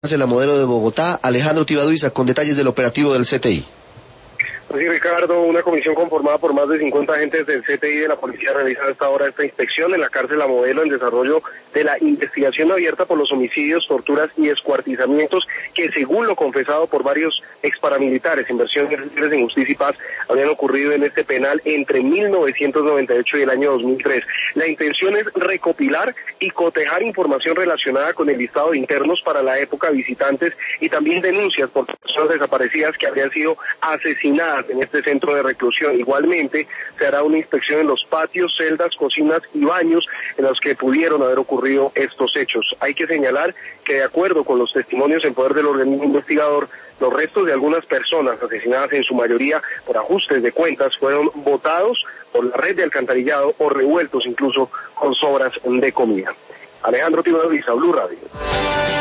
de la Modelo de Bogotá, Alejandro Tibaduiza, con detalles del operativo del CTI. Sí, Ricardo, una comisión conformada por más de 50 agentes del CTI de la policía realiza a esta hora esta inspección en la cárcel La Modelo en desarrollo de la investigación abierta por los homicidios, torturas y descuartizamientos que, según lo confesado por varios exparamilitares en versión en Justicia y Paz, habían ocurrido en este penal entre 1998 y el año 2003. La intención es recopilar y cotejar información relacionada con el listado de internos para la época, visitantes y también denuncias por personas desaparecidas que habrían sido asesinadas en este centro de reclusión. Igualmente, se hará una inspección en los patios, celdas, cocinas y baños en los que pudieron haber ocurrido estos hechos. Hay que señalar que, de acuerdo con los testimonios en poder del organismo investigador, los restos de algunas personas asesinadas, en su mayoría por ajustes de cuentas, fueron botados por la red de alcantarillado o revueltos incluso con sobras de comida. Alejandro Tibaduiza, Blue Radio.